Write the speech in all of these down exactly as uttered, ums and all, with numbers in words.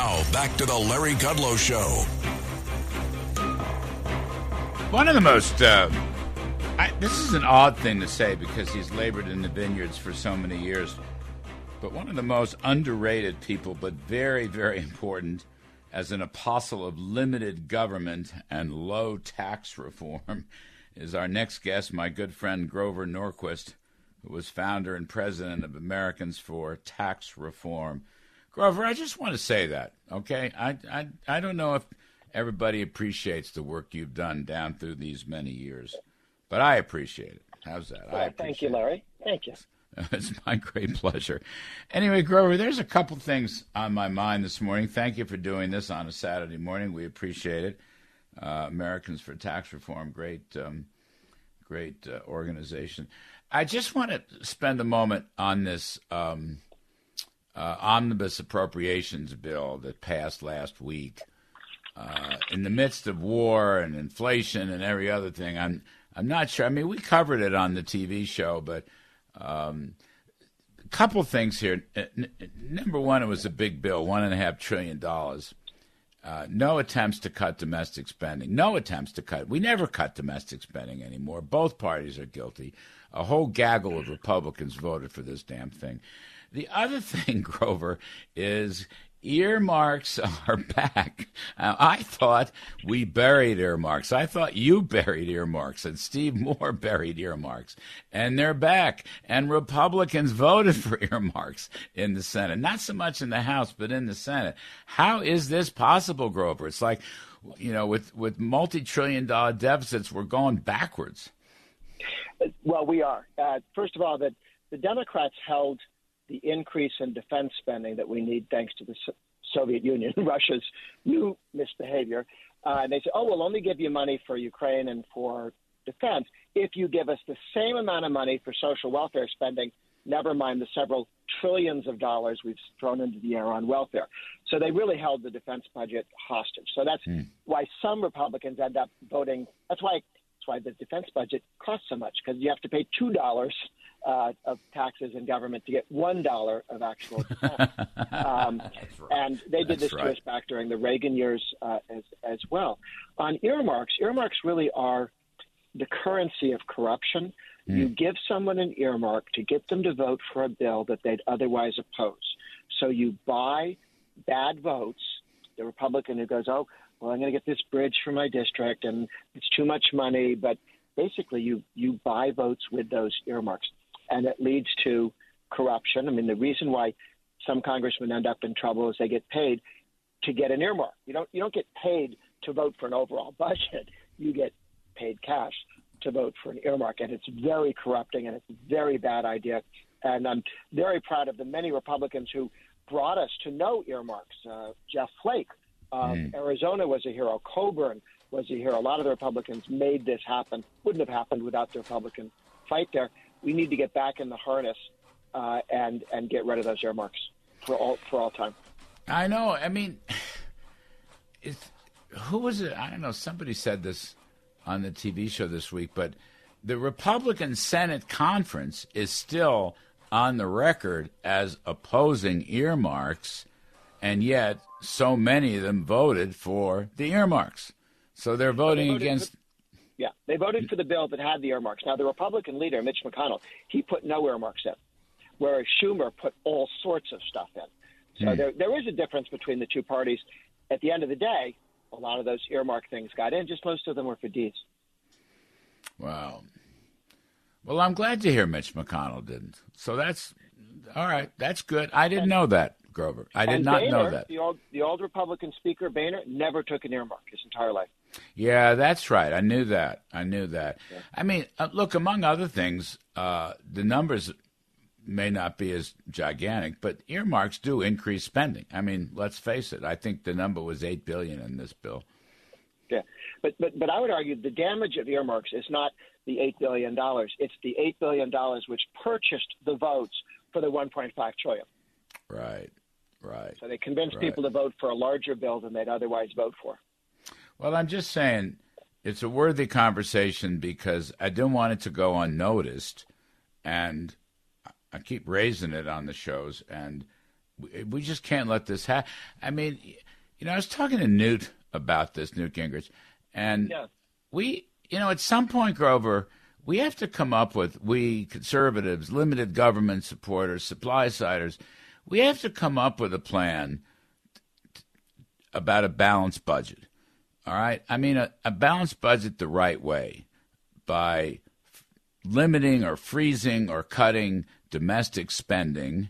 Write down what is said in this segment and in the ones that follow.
Now, back to the Larry Kudlow Show. One of the most, uh, I, this is an odd thing to say because he's labored in the vineyards for so many years, but one of the most underrated people, but very, very important as an apostle of limited government and low tax reform, is our next guest, my good friend Grover Norquist, who was founder and president of Americans for Tax Reform. Grover, I just want to say that, okay? I, I, I don't know if everybody appreciates the work you've done down through these many years, but I appreciate it. How's that? Well, I thank you, Larry. It. Thank you. It's my great pleasure. Anyway, Grover, there's a couple things on my mind this morning. Thank you for doing this on a Saturday morning. We appreciate it. Uh, Americans for Tax Reform, great, um, great uh, organization. I just want to spend a moment on this um, uh, omnibus appropriations bill that passed last week. Uh, in the midst of war and inflation and every other thing, I'm I'm not sure. I mean, we covered it on the T V show, but um, a couple things here. N- number one, it was a big bill, one and a half trillion dollars. Uh, no attempts to cut domestic spending. No attempts to cut. We never cut domestic spending anymore. Both parties are guilty. A whole gaggle of Republicans voted for this damn thing. The other thing, Grover, is earmarks are back. Uh, I thought we buried earmarks. I thought you buried earmarks and Steve Moore buried earmarks. And they're back. And Republicans voted for earmarks in the Senate. Not so much in the House, but in the Senate. How is this possible, Grover? It's like, you know, with, with multi-trillion dollar deficits, we're going backwards. Well, we are. Uh, first of all, the, the Democrats held the increase in defense spending that we need thanks to the so- Soviet Union, Russia's new misbehavior. Uh, and they said, oh, we'll only give you money for Ukraine and for defense if you give us the same amount of money for social welfare spending, never mind the several trillions of dollars we've thrown into the air on welfare. So they really held the defense budget hostage. So that's mm. why some Republicans end up voting. That's why That's why the defense budget costs so much, because you have to pay two dollars uh, of taxes in government to get one dollar of actual defense. um, right. And they did That's this right. to us back during the Reagan years uh, as, as well. On earmarks, earmarks really are the currency of corruption. Mm. You give someone an earmark to get them to vote for a bill that they'd otherwise oppose. So you buy bad votes. The Republican who goes, oh, well, I'm going to get this bridge for my district, and it's too much money. But basically, you, you buy votes with those earmarks, and it leads to corruption. I mean, the reason why some congressmen end up in trouble is they get paid to get an earmark. You don't you don't get paid to vote for an overall budget. You get paid cash to vote for an earmark, and it's very corrupting, and it's a very bad idea. And I'm very proud of the many Republicans who brought us to know earmarks. Uh, Jeff Flake. Uh, mm. Arizona was a hero. Coburn was a hero. A lot of the Republicans made this happen. Wouldn't have happened without the Republican fight there. We need to get back in the harness uh, and and get rid of those earmarks for all for all time. I know. I mean, it's, who was it? I don't know. Somebody said this on the T V show this week, but the Republican Senate conference is still on the record as opposing earmarks, and yet so many of them voted for the earmarks. So they're voting they against... For, yeah, they voted for the bill that had the earmarks. Now, the Republican leader, Mitch McConnell, he put no earmarks in, whereas Schumer put all sorts of stuff in. So hmm. there, there is a difference between the two parties. At the end of the day, a lot of those earmark things got in, just most of them were for D's. Wow. Well, I'm glad to hear Mitch McConnell didn't. So that's, all right, that's good. I didn't know that. Grover. I did and not Boehner, know that. The old, the old Republican Speaker, Boehner, never took an earmark his entire life. Yeah, that's right. I knew that. I knew that. Yeah. I mean, uh, look, among other things, uh, the numbers may not be as gigantic, but earmarks do increase spending. I mean, let's face it. I think the number was eight billion dollars in this bill. Yeah, but, but, but I would argue the damage of earmarks is not the eight billion dollars. It's the eight billion dollars which purchased the votes for the one point five trillion dollars. Right. Right. So they convinced right. people to vote for a larger bill than they'd otherwise vote for. Well, I'm just saying it's a worthy conversation because I didn't want it to go unnoticed, and I keep raising it on the shows. And we, we just can't let this happen. I mean, you know, I was talking to Newt about this, Newt Gingrich, and Yeah. we, you know, at some point, Grover, we have to come up with, we conservatives, limited government supporters, supply-siders, we have to come up with a plan t- about a balanced budget. All right? I mean, a, a balanced budget the right way by f- limiting or freezing or cutting domestic spending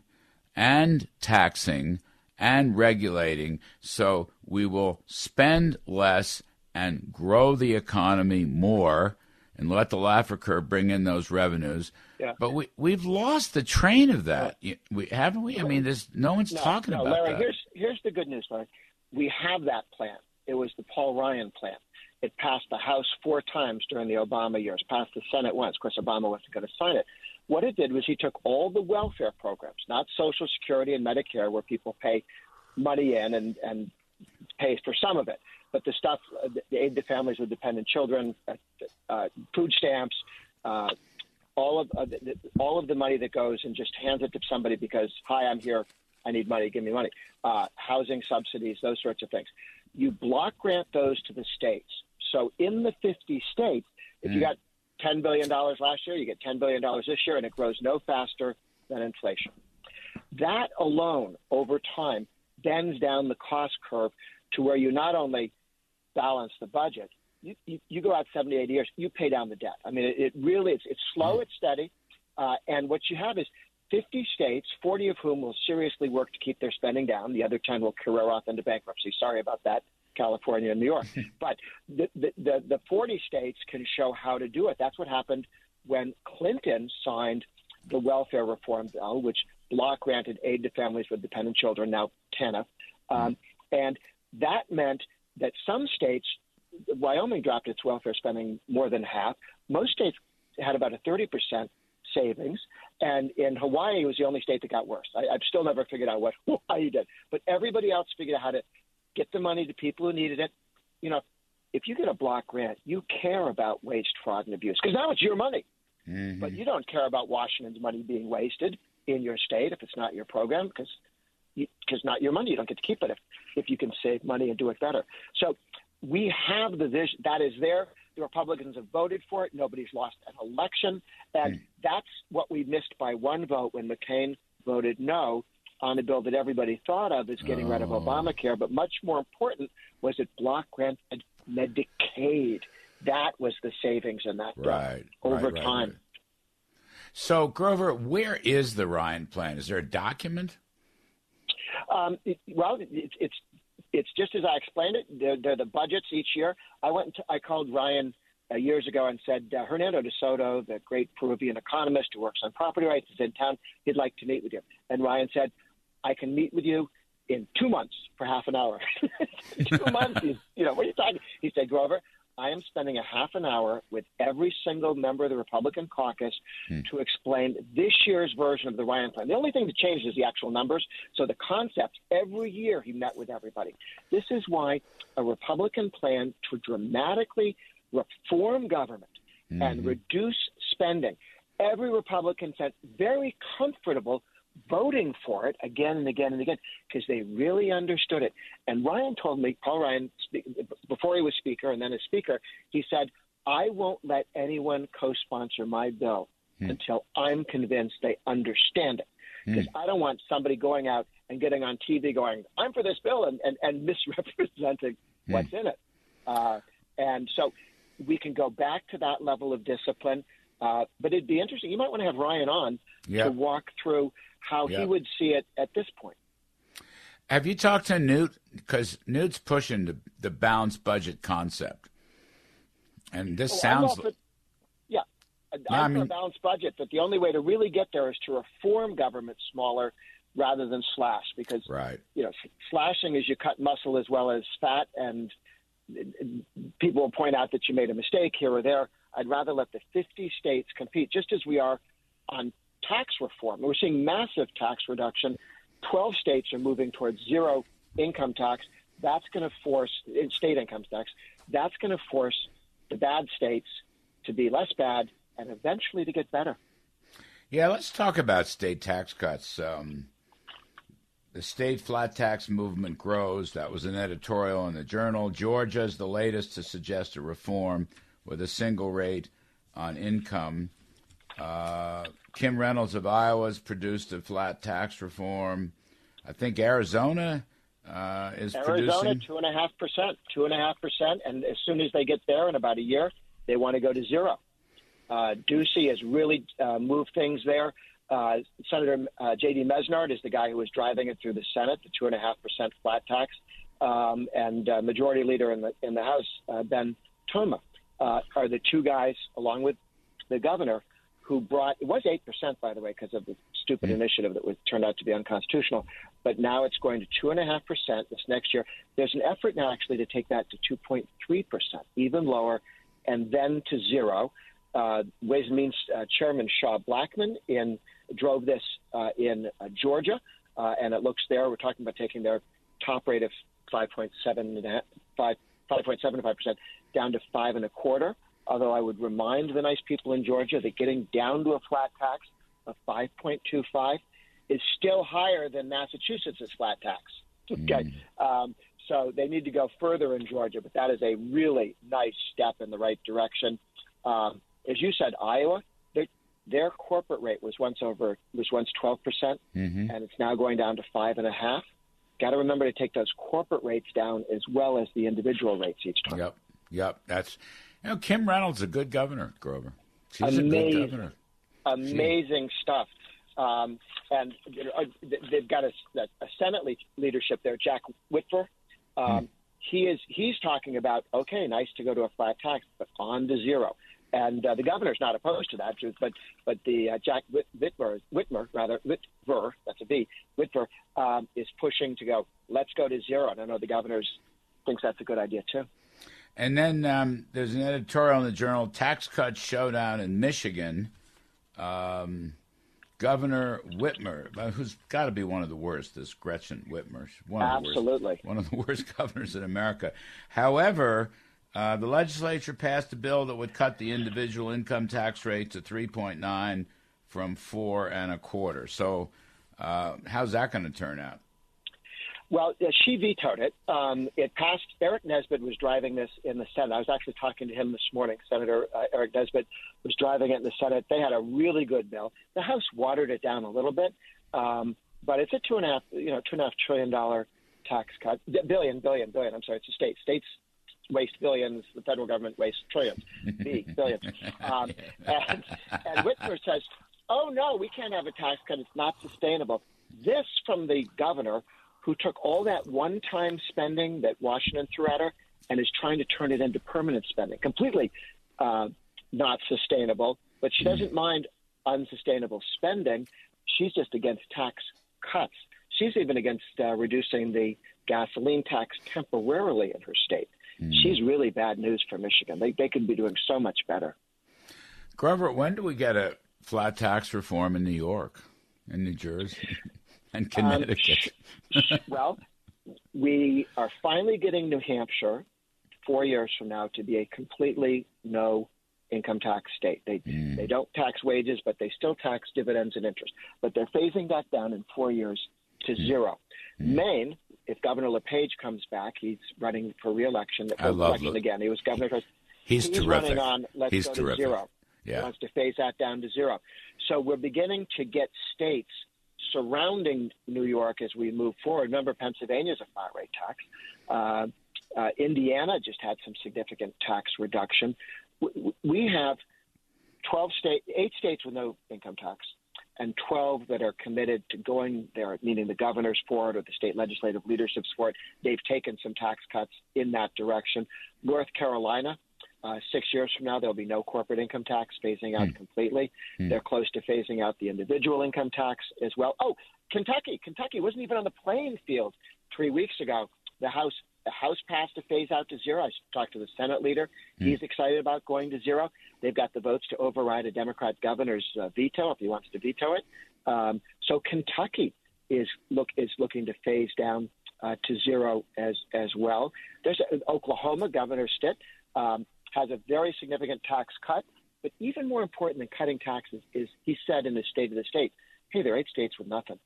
and taxing and regulating so we will spend less and grow the economy more and let the Laffer curve bring in those revenues. Yeah. But we, we've lost the train of that, we haven't we? I mean, there's no one's No, talking no, about Larry, that. here's here's the good news, Larry. We have that plan. It was the Paul Ryan plan. It passed the House four times during the Obama years, passed the Senate once. Of course, Obama wasn't going to sign it. What it did was he took all the welfare programs, not Social Security and Medicare, where people pay money in and, and pays for some of it, but the stuff, uh, the aid to families with dependent children, uh, uh, food stamps, uh, all of uh, the, all of the money that goes and just hands it to somebody because, hi, I'm here, I need money, give me money. Uh, housing subsidies, those sorts of things. You block grant those to the states. So in the fifty states, if Mm. you got ten billion dollars last year, you get ten billion dollars this year, and it grows no faster than inflation. That alone, over time, bends down the cost curve to where you not only balance the budget, you, you, you go out seventy, eighty years, you pay down the debt. I mean, it, it really, it's, it's slow, it's steady. Uh, and what you have is fifty states, forty of whom will seriously work to keep their spending down. The other ten will career off into bankruptcy. Sorry about that, California and New York. But the, the, the, the forty states can show how to do it. That's what happened when Clinton signed the welfare reform bill, which block granted aid to families with dependent children, now TANF. Um, and that meant that some states, Wyoming dropped its welfare spending more than half. Most states had about a thirty percent savings. And in Hawaii, it was the only state that got worse. I, I've still never figured out what Hawaii did. But everybody else figured out how to get the money to people who needed it. You know, if you get a block grant, you care about waste, fraud, and abuse because now it's your money. Mm-hmm. But you don't care about Washington's money being wasted in your state if it's not your program because because not your money. You don't get to keep it if, if you can save money and do it better. So we have the vision. That is there. The Republicans have voted for it. Nobody's lost an election. And mm. that's what we missed by one vote when McCain voted no on a bill that everybody thought of as getting oh. rid of Obamacare. But much more important was it block granted Medicaid. That was the savings in that bill right, over right, right, time. Right. So, Grover, where is the Ryan plan? Is there a document? Um, it, well, it, it's it's just as I explained it. They're, they're the budgets each year. I went. And t- I called Ryan uh, years ago and said, uh, Hernando de Soto, the great Peruvian economist who works on property rights, is in town. He'd like to meet with you. And Ryan said, I can meet with you in two months for half an hour. two months. He's, you know, what are you talking? He said, Grover, I am spending a half an hour with every single member of the Republican caucus hmm. to explain this year's version of the Ryan plan. The only thing that changed is the actual numbers. So the concept, every year he met with everybody. This is why a Republican plan to dramatically reform government mm-hmm. and reduce spending. Every Republican felt very comfortable voting for it again and again and again because they really understood it. And Ryan told me, Paul Ryan, before he was Speaker and then as Speaker, he said, I won't let anyone co-sponsor my bill hmm. until I'm convinced they understand it. Because hmm. I don't want somebody going out and getting on T V going, I'm for this bill, and, and, and misrepresenting hmm. what's in it. Uh, and so we can go back to that level of discipline. Uh, but it'd be interesting. You might want to have Ryan on yeah. to walk through how yeah. he would see it at this point. Have you talked to Newt? Because Newt's pushing the, the balanced budget concept. And this well, sounds like... Yeah, no, I'm I for mean, a balanced budget, but the only way to really get there is to reform government smaller rather than slash. Because, right. you know, slashing is you cut muscle as well as fat, and people will point out that you made a mistake here or there. I'd rather let the fifty states compete, just as we are on tax reform. We're seeing massive tax reduction. twelve states are moving towards zero income tax. That's going to force state income tax. That's going to force the bad states to be less bad and eventually to get better. Yeah, let's talk about state tax cuts. Um, the state flat tax movement grows. That was an editorial in the Journal. Georgia's the latest to suggest a reform with a single rate on income. Uh, Kim Reynolds of Iowa's produced a flat tax reform. I think Arizona uh, is Arizona, producing two and a half percent, two and a half percent, and as soon as they get there in about a year, they want to go to zero. Uh, Ducey has really uh, moved things there. Uh, Senator uh, J D Mesnard is the guy who was driving it through the Senate, the two and a half percent flat tax, um, and uh, Majority Leader in the in the House, uh, Ben Toma, uh, are the two guys, along with the governor, who brought it was eight percent, by the way, because of the stupid mm-hmm. initiative that was turned out to be unconstitutional. But now it's going to two and a half percent this next year. There's an effort now actually to take that to two point three percent, even lower, and then to zero. Uh, Ways and Means uh, Chairman Shaw Blackman in drove this uh, in uh, Georgia, uh, and it looks there. We're talking about taking their top rate of five point seven and a half, five five point seven five percent down to five and a quarter. Although I would remind the nice people in Georgia that getting down to a flat tax of five point two five is still higher than Massachusetts' flat tax. Okay, mm. um, so they need to go further in Georgia, but that is a really nice step in the right direction. Um, as you said, Iowa, their, their corporate rate was once over was once twelve percent, mm-hmm. and it's now going down to five and a half. Got to remember to take those corporate rates down as well as the individual rates each time. Yep, yep. That's you know Kim Reynolds is a good governor, Grover. She's amazing, a good governor. Amazing she, stuff. Um, and you know, they've got a, a Senate leadership there, Jack Whitver. Um, hmm. He is he's talking about okay, nice to go to a flat tax, but on to zero. And uh, the governor's not opposed to that, but but the uh, Jack Whitmer, Whitmer rather Whitver, that's a V, Whitver um, is pushing to go. Let's go to zero. And I know the governor thinks that's a good idea too. And then um, there's an editorial in the Journal: Tax Cut Showdown in Michigan. Um, Governor Whitmer, who's got to be one of the worst, this Gretchen Whitmer, one of absolutely the worst, one of the worst governors in America. However. Uh, the legislature passed a bill that would cut the individual income tax rate to three point nine from four and a quarter. So, uh, how's that going to turn out? Well, uh, she vetoed it. Um, it passed. Eric Nesbitt was driving this in the Senate. I was actually talking to him this morning. Senator uh, Eric Nesbitt was driving it in the Senate. They had a really good bill. The House watered it down a little bit, um, but it's a two and a half, you know, two and a half trillion dollar tax cut. Billion, billion, billion. I'm sorry, it's a state. States waste billions, the federal government wastes trillions, B, billions. Um, and, and Whitmer says, oh, no, we can't have a tax cut. It's not sustainable. This from the governor who took all that one-time spending that Washington threw at her and is trying to turn it into permanent spending. Completely uh, not sustainable, but she doesn't mind unsustainable spending. She's just against tax cuts. She's even against uh, reducing the gasoline tax temporarily in her state. She's really bad news for Michigan. They they could be doing so much better. Grover, when do we get a flat tax reform in New York, and New Jersey, and Connecticut? Um, sh- well, we are finally getting New Hampshire four years from now to be a completely no income tax state. They mm. they don't tax wages, but they still tax dividends and interest. But they're phasing that down in four years to mm. zero. Mm. Maine. If Governor LePage comes back, he's running for re-election. I love election Le- again. He was governor. He's, he's terrific. running on. Let's he's go terrific. to zero. Yeah. He wants to phase that down to zero. So we're beginning to get states surrounding New York as we move forward. Remember, Pennsylvania is a flat rate tax. Uh, uh, Indiana just had some significant tax reduction. We, we have twelve state, eight states with no income tax, and twelve that are committed to going there, meaning the governors for it or the state legislative leaderships for it. They've taken some tax cuts in that direction. North Carolina, uh, six years from now, there'll be no corporate income tax, phasing out mm. completely. Mm. They're close to phasing out the individual income tax as well. Oh, Kentucky. Kentucky wasn't even on the playing field three weeks ago. The House The House passed to phase out to zero. I talked to the Senate leader. Mm. He's excited about going to zero. They've got the votes to override a Democrat governor's uh, veto if he wants to veto it. Um, so Kentucky is look is looking to phase down uh, to zero as as well. There's a, Oklahoma. Governor Stitt um, has a very significant tax cut. But even more important than cutting taxes is he said in his State of the State, hey, there are eight states with nothing.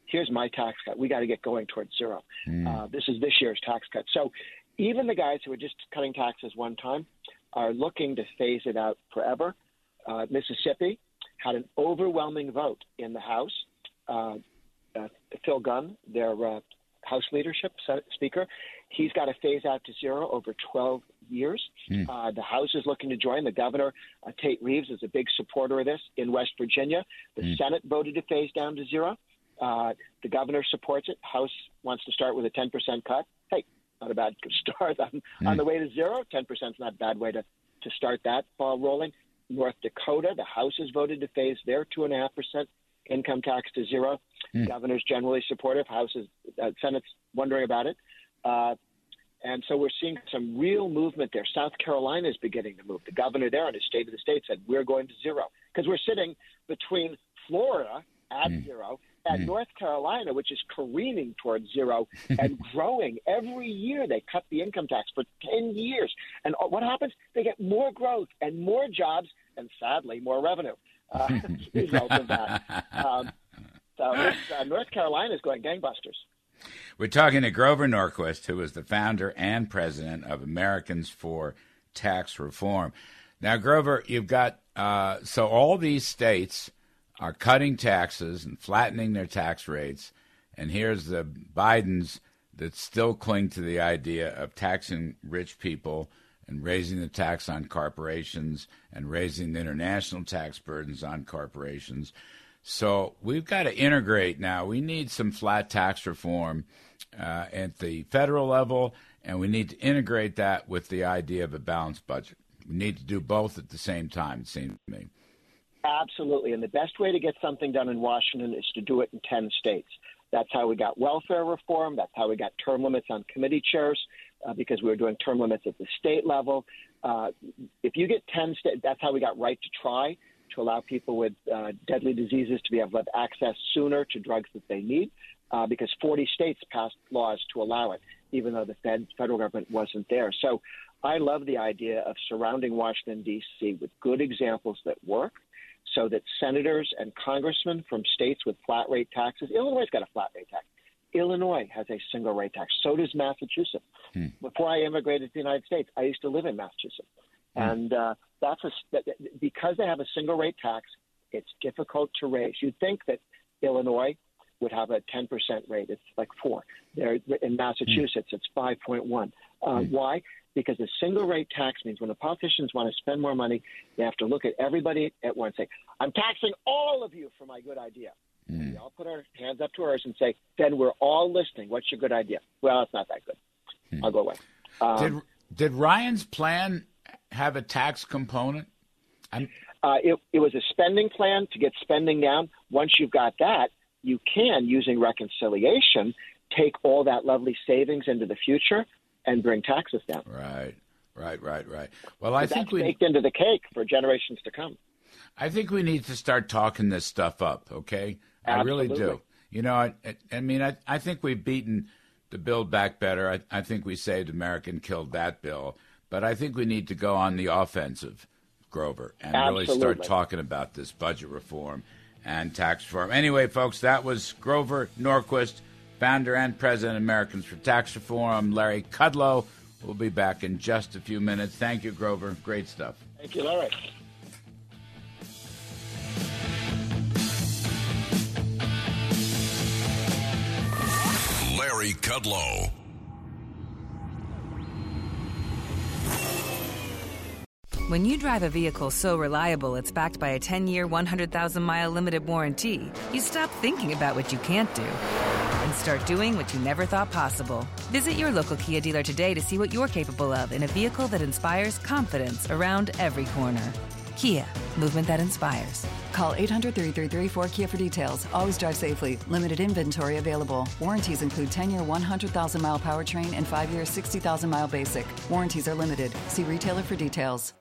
here's my tax cut. We got to get going towards zero. Mm. Uh, this is this year's tax cut. So even the guys who are just cutting taxes one time are looking to phase it out forever. Uh, Mississippi had an overwhelming vote in the House. Uh, uh, Phil Gunn, their uh, House leadership Senate Speaker, he's got to phase out to zero over twelve years. Mm. Uh, the House is looking to join. The governor, uh, Tate Reeves, is a big supporter of this in West Virginia. The mm. Senate voted to phase down to zero. Uh, the governor supports it. House wants to start with a ten percent cut. Hey, not a bad start on, mm. on the way to zero. ten percent is not a bad way to, to start that ball rolling. North Dakota, the House has voted to phase their two point five percent income tax to zero. Mm. Governor's generally supportive. House is, uh, Senate's wondering about it. Uh, and so we're seeing some real movement there. South Carolina is beginning to move. The governor there on his State of the State said, we're going to zero. Because we're sitting between Florida at mm. zero and mm. North Carolina, which is careening towards zero and growing. Every year they cut the income tax for ten years. And what happens? They get more growth and more jobs and, sadly, more revenue uh, as a result of that. Um, so uh, North Carolina is going gangbusters. We're talking to Grover Norquist, who is the founder and president of Americans for Tax Reform. Now, Grover, you've got uh, so all these states are cutting taxes and flattening their tax rates, and here's the Bidens that still cling to the idea of taxing rich people and raising the tax on corporations and raising the international tax burdens on corporations. So we've got to integrate now. We need some flat tax reform uh, at the federal level, and we need to integrate that with the idea of a balanced budget. We need to do both at the same time, it seems to me. Absolutely. And the best way to get something done in Washington is to do it in ten states. That's how we got welfare reform. That's how we got term limits on committee chairs, uh, because we were doing term limits at the state level. Uh, if you get ten states, that's how we got right to try, to allow people with uh, deadly diseases to be able to have access sooner to drugs that they need, uh, because forty states passed laws to allow it, even though the Fed, federal government wasn't there. So I love the idea of surrounding Washington, D C with good examples that work, so that senators and congressmen from states with flat rate taxes — Illinois has got a flat rate tax. Illinois has a single rate tax. So does Massachusetts. Hmm. Before I immigrated to the United States, I used to live in Massachusetts. Hmm. And uh, that's a, because they have a single rate tax, it's difficult to raise. You'd think that Illinois would have a ten percent rate. It's like four. There in Massachusetts, hmm. it's five point one. Uh, hmm. Why? Because a single rate tax means when the politicians want to spend more money, they have to look at everybody at once and say, I'm taxing all of you for my good idea. Mm. We all put our hands up to ours and say, then we're all listening. What's your good idea? Well, it's not that good. Mm. I'll go away. Um, did, did Ryan's plan have a tax component? Uh, it, it was a spending plan to get spending down. Once you've got that, you can, using reconciliation, take all that lovely savings into the future and bring taxes down. Right, right, right, right. Well, I so think that's we baked into the cake for generations to come. I think we need to start talking this stuff up. Okay, Absolutely. I really do. You know, I, I mean, I, I think we've beaten the Build Back Better. I, I think we saved America and killed that bill. But I think we need to go on the offensive, Grover, and Absolutely. really start talking about this budget reform and tax reform. Anyway, folks, that was Grover Norquist, founder and president of Americans for Tax Reform. I'm Larry Kudlow. We'll be back in just a few minutes. Thank you, Grover. Great stuff. Thank you, Larry. Larry Kudlow. When you drive a vehicle so reliable it's backed by a ten-year, one hundred thousand mile limited warranty, you stop thinking about what you can't do and start doing what you never thought possible. Visit your local Kia dealer today to see what you're capable of in a vehicle that inspires confidence around every corner. Kia, movement that inspires. Call eight hundred, three three three, four K I A for details. Always drive safely. Limited inventory available. Warranties include ten-year, one hundred thousand mile powertrain and five-year, sixty thousand mile basic. Warranties are limited. See retailer for details.